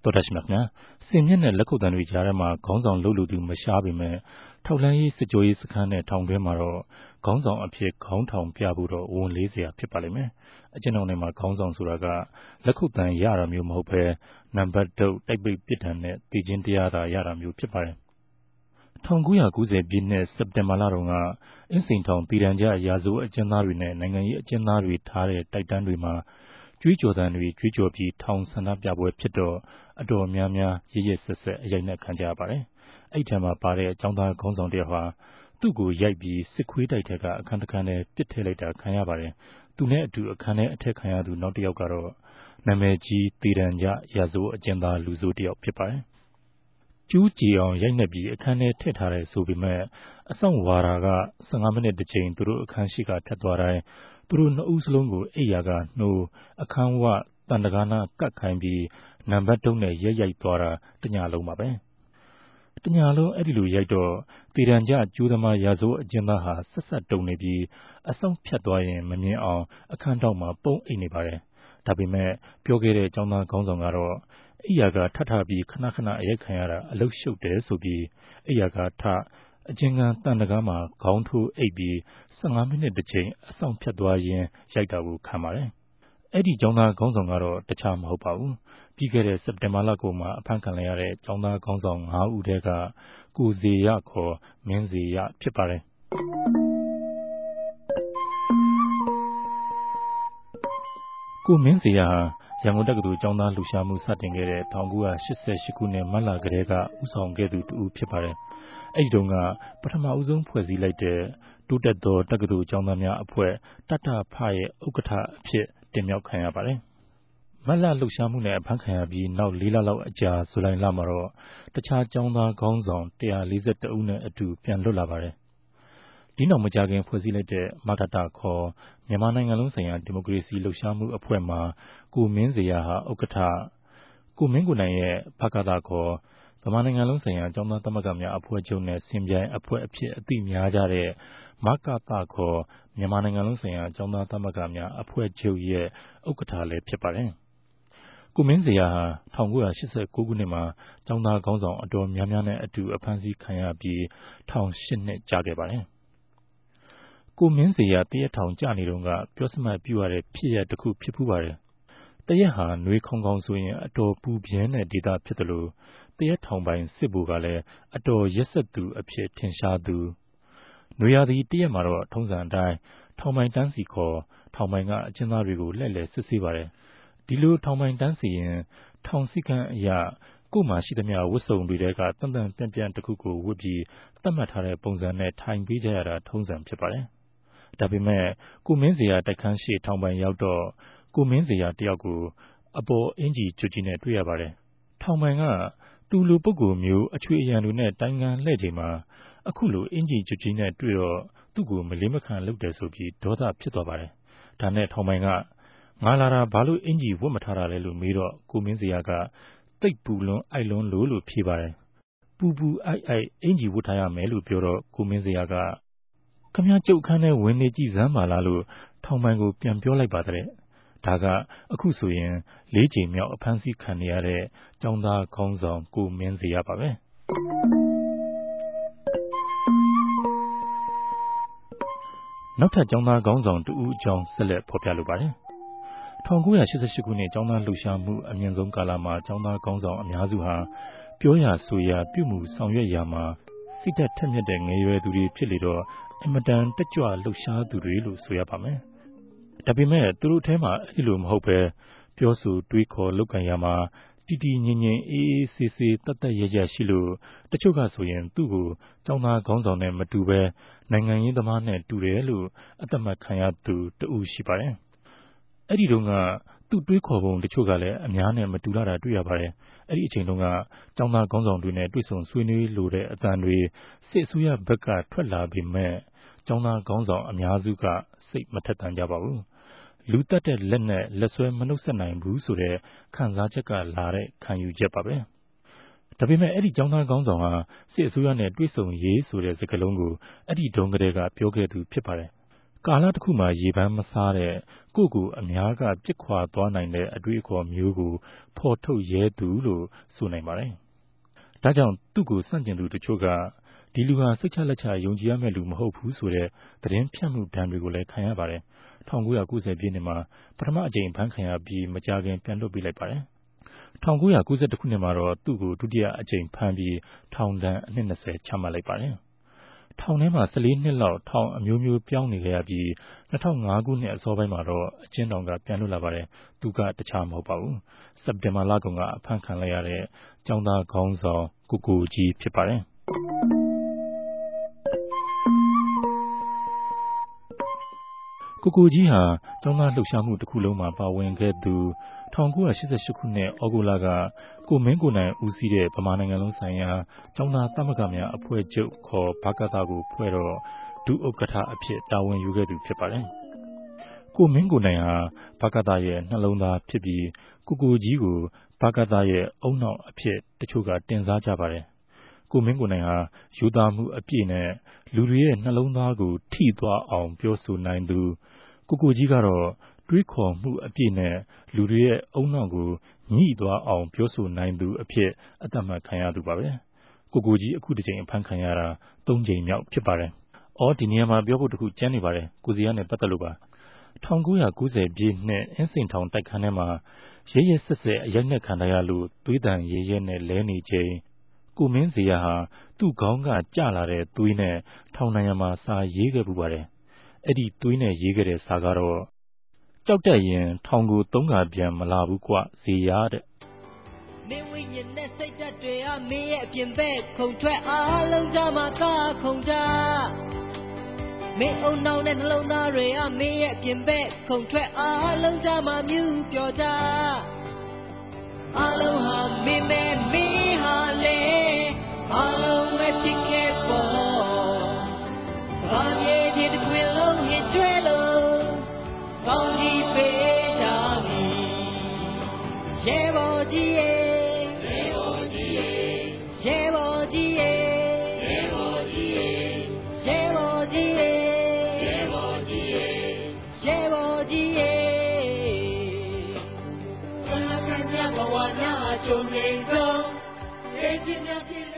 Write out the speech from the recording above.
တော်တရှိမြခင်စင်မြင့်နဲ့လက်ခုပ်တန်းတွေကြားထဲမှာခေါင်းဆောင်လှုပ်လူသူမရှားပေမဲ့ထောက်လန်းရေးစစ်ကြောရေးစခန်းနဲ့ထောင်တွင်းမှာတော့ခေါင်းဆောင်အဖြစ်ခေါင်းထောင်ပြဖို့တော့ဝန်လေးစရာဖြစ်ပါလိမ့်မယ်အကျဉ်းထောင်ထဲမှာခေါင်းဆောင်ဆိုတာကလက်ခုပ်တန်းရတာမျိုးမဟုတ်ပဲနံပါတ်တုပ်တိုက်ပိတ်ပြစ်ဒဏ်နဲ့တည်ခြင်းတရားသာရတာမျိုးဖြစ်ပါတယ်1990ပြည့်နှစ်စက်တင်ဘာလတုန်းကအင်းစိန်ထောင်တည်တံ့ကြရာဇဝတ်အကျဉ်းသားတွေနဲ့နိုင်ငံရေးအကျဉ်းသားတွေထားတဲ့တိုက်တန်းတွေမှာကြွေးကြော်သံတွေကြွေးကြော်ပြီးထောင်ဆန္ဒပြပွဲဖြစ်တော့အတော်များများရရဆက်ဆက်အရိုက်နှက်ခံကြရပါတယ်။အဲ့ထံမှာပါတဲ့အကြောင်းသားခေါင်းဆောင်တယောက်ဟာသူ့ကိုရိုက်ပြီးစစ်ခွေးတိုက်ထက်ကအခန်းတစ်ခန်းနဲ့ပစ်ထည့်လိုက်တာခံရပါတယ်။သူနဲ့အတူအခန်းထဲအထက်ခံရသူနောက်တစ်ယောက်ကတော့နာမည်ကြီးတည်တံ့ကြရာဇဝတ်အကျဉ်းသားလူဆိုးတယောက်ဖြစ်ပါတယ်။ကျူးကြည်အောင်ရိုက်နှက်ပြီးအခန်းထဲထည့်ထားတယ်ဆိုပေမဲ့အဆောင်ဝါရာက15မိနစ်တစ်ချိန်သူတို့အခန်းရှိကဖြတ်သွားတိုင်းသူတို့နှစ်ဦးစလုံးကိုအိယာကနှိုးအခန်းဝတန်တကားနာကတ်ခိုင်းပြီးနံပါတ်တုံးနဲ့ရိုက်သွားတာတညလုံးပါပဲတညလုံးအဲ့ဒီလိုရိုက်တော့တည်တံ့ကြကျိုးသမားရာဇဝတ်အကျဉ်းသားဟာဆက်ဆက်တုံနေပြီးအဆောင်ဖြတ်သွားရင်မမြင်အောင်အခန်းတောက်မှာပုံအိတ်နေပါတယ်ဒါပေမဲ့ပြောခဲ့တဲ့ចောင်းသားခေါင်းဆောင်ကတော့အိယာကထထပြီးခဏခဏအရိုက်ခံရတာအလုရှုပ်တယ်ဆိုပြီးအိယာကထအကျဉ်းကန်းတန်တကားမှာခေါင်းထိုးအိပ်ပြီး15မိနစ်တစ်ချိန်အဆောင်ဖြတ်သွားရင်းရိုက်တာကိုခံပါတယ်အဲ့ဒီចောင်းသားခေါင်းဆောင်ကတော့တခြားမဟုတ်ပါဘူးပြီးခဲ့တဲ့စက်တင်ဘာလကုန်မှာအဖမ်းခံရတဲ့ចောင်းသားခေါင်းဆောင်9ဦးထဲကကိုဇေယခေါ်မင်းဇေယဖြစ်ပါတယ်ကိုမင်းဇေယဟာရန်ကုန်တက္ကသိုလ်ကျောင်းသားလှူရှားမှုစတင်ခဲ့တဲ့1988ခုနှစ်မတ်လကတည်းကဦးဆောင်ခဲ့သူတူဖြစ်ပါတယ်အဲ့ဒီတုန်းကပထမဦးဆုံးဖွဲ့စည်းလိုက်တဲ့တိုးတက်သောတက္ကသိုလ်ကျောင်းသားများအဖွဲ့တတဖရဲ့ဥက္ကဋ္ဌအဖြစ်တင်မြှောက်ခံရပါတယ်မတ်လလှုပ်ရှားမှုနဲ့အဖမ်းခံရပြီးနောက်4လလောက်အကြာဇူလိုင်လမှာတော့တခြားကျောင်းသားခေါင်းဆောင်142ဦးနဲ့အတူပြန်လွတ်လာပါတယ်ဒီနောက်မကြခင်ဖွဲ့စည်းလိုက်တဲ့မထတခေါ်မြန်မာနိုင်ငံလုံးဆိုင်ရာဒီမိုကရေစီလှုပ်ရှားမှုအဖွဲ့မှာကိုမင်းဇေယဟာဥက္ကဋ္ဌကိုမင်းကိုနိုင်ရဲ့ဖကသခေါ်ဗမာနိုင်ငံလုံးဆိုင်ရာကျောင်းသားသမဂ္ဂများအဖွဲ့ချုပ်နဲ့စင်ပြိုင်အဖွဲ့အဖြစ်အသိများကြတဲ့မကသခေါ်မြန်မာနိုင်ငံလုံးဆိုင်ရာကျောင်းသားသမဂ္ဂများအဖွဲ့ချုပ်ရဲ့ဥက္ကဋ္ဌလည်းဖြစ်ပါတယ်ကိုမင်းဇေယဟာ1989ခုနှစ်မှာကျောင်းသားခေါင်းဆောင်အတော်များများနဲ့အတူအဖမ်းဆီးခံရပြီးထောင်8နှစ်ကြာခဲ့ပါတယ်ကိုမင်းဇေယတရက်ထောင်ကြာနေတုန်းကပြောစမှတ်ပြုရတဲ့ဖြစ်ရပ်တစ်ခုဖြစ်ဖူးပါတယ်တရက်ဟာနှွေးခေါင်းဆိုရင်အတော်ပူပြင်းတဲ့ဒေသဖြစ်တယ်လို့တရက်ထောင်ပိုင်စစ်ဘိုကလည်းအတော်ရက်ဆက်သူအဖြစ်ထင်ရှားသူနွေရာသီတရက်မှာတော့ထုံးစံအတိုင်းထောင်ပိုင်တန်းစီခေါ်ထောင်ပိုင်ကအကျဉ်းသားတွေကိုလှည့်လည်စစ်ဆေးပါတယ်ဒီလိုထောင်ပိုင်တန်းစီရင်ထောင်စည်းကမ်းအရကို့မှာရှိသမျှဝတ်စုံတွေကတန်တန်ပြန့်တစ်ခုကိုဝတ်ပြီးသတ်မှတ်ထားတဲ့ပုံစံနဲ့ထိုင်ပေးကြရတာထုံးစံဖြစ်ပါတယ်ဒါပေမဲ့ကိုမင်းဇေယတိုက်ခန်းရှိထောင်ပိုင်ရောက်တော့ကိုမင်းဇေယတယောက်ကိုအပေါ်အင်ဂျီကျွတ်ကြီးနဲ့တွေ့ရပါတယ်ထောင်ပိုင်ကသူ့လိုပုဂ္ဂိုလ်မျိုးအချွေအရံတွေနဲ့တိုင်ငံလှည့်ချိန်မှာအခုလိုအင်ဂျီကျွတ်ကြီးနဲ့တွေ့တော့သူ့ကိုမလေးမခံလုပ်တယ်ဆိုပြီးဒေါသဖြစ်သွားပါတယ်ဒါနဲ့ထောင်ပိုင်ကငါလာတာဘာလို့အင်ဂျီဝတ်မထားတာလဲလို့မေးတော့ကိုမင်းဇေယကတိတ်ပူလွန်းအိုက်လွန်းလို့ဖြေပါတယ်ပူအိုက်အင်ဂျီဝတ်ထားရမယ်လို့ပြောတော့ကိုမင်းဇေယကခမကျုပ်အခန်းထဲဝင်နေကြည့်စမ်းပါလားလို့ထောင်ပိုင်ကိုပြန်ပြောလိုက်ပါတဲ့ဒါကအခုဆိုရင်4ချိန်မြောက်အဖမ်းဆီးခံရတဲ့ကျောင်းသားခေါင်းဆောင်ကိုမင်းဇေယပါပဲနောက်ထပ်ကျောင်းသားခေါင်းဆောင်တူဦးအကြောင်းဆက်လက်ဖော်ပြလိုပါတယ်1988ခုနှစ်ကျောင်းသားလှုပ်ရှားမှုအမြင့်ဆုံးကာလမှာကျောင်းသားခေါင်းဆောင်အများစုဟာပြောရဆိုရပြုမှုဆောင်ရွက်ရာမှာစိတ်ဓာတ်ထက်မြက်တဲ့ငယ်ရွယ်သူတွေဖြစ်လေတော့အမတန်တက်ကြွလှုပ်ရှားသူတွေလို့ဆိုရပါမယ်ဒါပေမဲ့သူတို့ထဲမှာအဲ့လိုမဟုတ်ပဲပြောဆိုတွေးခေါ်လုပ်ကံရမှာတည်တည်ငြိမ်ငြိမ်အေးအေးဆေးဆေးတတ်တတ်ရရရှိလို့တချို့ကဆိုရင်သူ့ကိုကျောင်းသားခေါင်းဆောင်နဲ့မတူပဲနိုင်ငံရေးသမားနဲ့တူတယ်လို့အသက်မှတ်ခံရသူတူရှိပါတယ်အဲ့ဒီတုန်းကသူ့တွေးခေါ်ပုံတချို့ကလည်းအများနဲ့မတူလာတာတွေ့ရပါတယ်အဲ့ဒီအချိန်တုန်းကကျောင်းသားခေါင်းဆောင်တွေနဲ့တွေ့ဆုံဆွေးနွေးလိုတဲ့အတန်တွေစစ်အစိုးရဘက်ကထွက်လာပေမဲ့ကျောင်းသားခေါင်းဆောင်အများစုကစိတ်မထက်သန်ကြပါဘူးလူတက်တဲ့လက်နဲ့လက်ဆွဲမနှုတ်ဆက်နိုင်ဘူးဆိုတဲ့ခံစားချက်ကလာတဲ့ခံယူချက်ပါပဲဒါပေမဲ့အဲ့ဒီကျောင်းသားခေါင်းဆောင်ဟာစစ်အစိုးရနဲ့တွေ့ဆုံရေးဆိုတဲ့စကားလုံးကိုအဲ့ဒီတုန်းကတည်းကပြောခဲ့သူဖြစ်ပါတယ်ကာလတစ်ခုမှာရေပန်းမစားတဲ့ကိုအများကပြစ်ခွာသွားနိုင်တဲ့အတွေ့အခေါ်မျိုးကိုဖော်ထုတ်ရဲသူလို့ဆိုနိုင်ပါတယ်။ဒါကြောင့်သူ့ကိုစန့်ကျင်သူတချို့ကဒီလူဟာစိတ်ချလက်ချယုံကြည်ရမယ့်လူမဟုတ်ဘူးဆိုတဲ့သတင်းဖြန့်မှုဒဏ်တွေကိုလည်းခံရပါတယ်။ 1990 ပြည့်နှစ်မှာပထမအကြိမ်ဖမ်းခံရပြီးမကြာခင်ပြန်လွှတ်ပေးလိုက်ပါတယ်။ 1991 ခုနှစ်မှာတော့သူ့ကိုဒုတိယအကြိမ်ဖမ်းပြီးထောင်ဒဏ်အနှစ် 20 ချမှတ်လိုက်ပါတယ်။ထောင်ထဲမှာ14 နှစ်လောက်ထောင်အမျိုးမျိုးပြောင်းနေခဲ့ရပြီး2005 ခုနှစ်အစောပိုင်းမှာတော့အကျဉ်းထောင်ကပြန်လွတ်လာပါတယ်။သူကတခြားမဟုတ်ပါဘူး။စက်တင်ဘာလကုန်ကအဖမ်းခံလိုက်ရတဲ့ကျောင်းသားခေါင်းဆောင်ကိုကြီးဖြစ်ပါတယ်။ကိုကြီးဟာကျောင်းသားလှုပ်ရှားမှုတစ်ခုလုံးမှာပါဝင်ခဲ့သူ1988 ခုနှစ်ဩဂုတ်လကကိုမင်းကိုနိုင်ဦးစီးတဲ့ဗမာနိုင်ငံလုံးဆိုင်ရာကျောင်းသားသမဂ္ဂများအဖွဲ့ချုပ်ခေါ်ဗကသကိုဖွဲ့တော့ဒုဥက္ကဋ္ဌအဖြစ်တာဝန်ယူခဲ့သူဖြစ်ပါတယ်။ကိုမင်းကိုနိုင်ဟာဗကသရဲ့နှလုံးသားဖြစ်ပြီးကိုကြီးကိုဗကသရဲ့အုံနောက်အဖြစ်တချို့ကတင်စားကြပါတယ်။ကိုမင်းကိုနိုင်ဟာရိုးသားမှုအပြည့်နဲ့လူတွေရဲ့နှလုံးသားကိုထိသွားအောင်ပြောဆိုနိုင်သူကိုကြီးကတော့တွေးခေါ်မှုအပြည့်နဲ့လူတွေရဲ့အုံနောက်ကိုညှိသွားအောင်ပြောဆိုနိုင်သူအဖြစ်အသတ်မှတ်ခံရသူပါပဲ။ကိုကြီးအခုတစ်ကြိမ်အဖမ်းခံရတာ3 ကြိမ်မြောက်ဖြစ်ပါတယ်။ဒီနေရာမှာပြောဖို့တစ်ခုကျန်နေပါတယ်။ကိုဇေယျနဲ့ပတ်သက်လို့ပါ။1990 ပြည့်နှစ်အင်းစိန်ထောင်တိုက်ခန်းထဲမှာရဲရဲစက်စက်အရိုက်နှက်ခံရလို့သွေးတန်ရဲရဲနဲ့လဲနေချိန်ကိုမင်းဇေယျဟာသူ့ခေါင်းကကျလာတဲ့သွေးနဲ့ထောင်နံရံမှာစာရေးခဲ့ပူပါတယ်။အဲ့ဒီသွေးနဲ့ရေးခဲ့တဲ့စာကတော့ကြောက်တတ်ရင်ထောင်ကို3 ခါပြန်မလာဘူးကွဇေယျတဲ့နေဝိညာဉ်နဲ့စိတ်ဓာတ်တွေအမင်းရဲ့အပြင်ဘက်ခုန်ထွက်အားလုံးကြမှာသာခုန်ကြမင်းအုံနောက်နဲ့နှလုံးသားတွေအမင်းရဲ့အပြင်ဘက်ခုန်ထွက်အားလုံးကြမှာမြူးပျော်ကြအားလုံးဟာမင်းပဲမင်းဟာလေအားလုံးပဲဖြစ်ခဲ့ပေါ်ဘာမြေကြီးတစ်ခွင်လုံးဟစ်ကြွေးလို့ကောင်းကြီးပေးကြပြီရဲဘော်ကြီးရဲ့ရဲဘော်ကြီးရဲ့ရဲဘော်ကြီးရဲ့ရဲဘော်ကြီးရဲ့ရဲဘော်ကြီးရဲ့ရဲဘော်ကြီးရဲ့ရဲဘော်ကြီးရဲ့ဆန္ဒကညဘဝနာကြုံနေသောရေးချင်းများဖြစ်